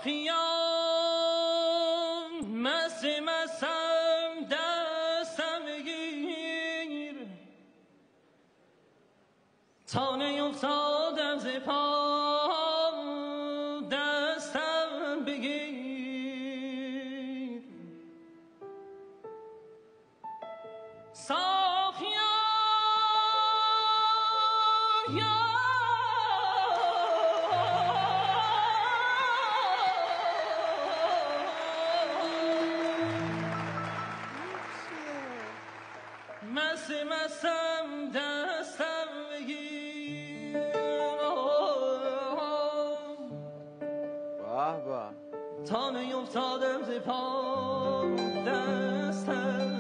ساقیان مست مستم دستم بگیر تا نیفتادم ز پا دستم بگیر ساقیان مست مستم دستم بگیر به به تا نیفتادم ز پا دستم